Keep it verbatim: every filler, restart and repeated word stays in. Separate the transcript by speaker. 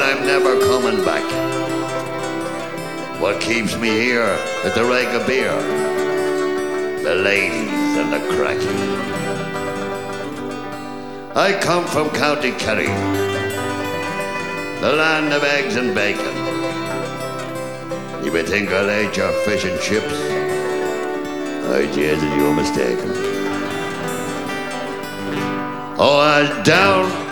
Speaker 1: I'm never coming back. What keeps me here is the rake of beer, the ladies and the cracking. I come from County Kerry, the land of eggs and bacon. You may think I'll eat your fish and chips. I Jesus, you're mistaken. Oh, I'll down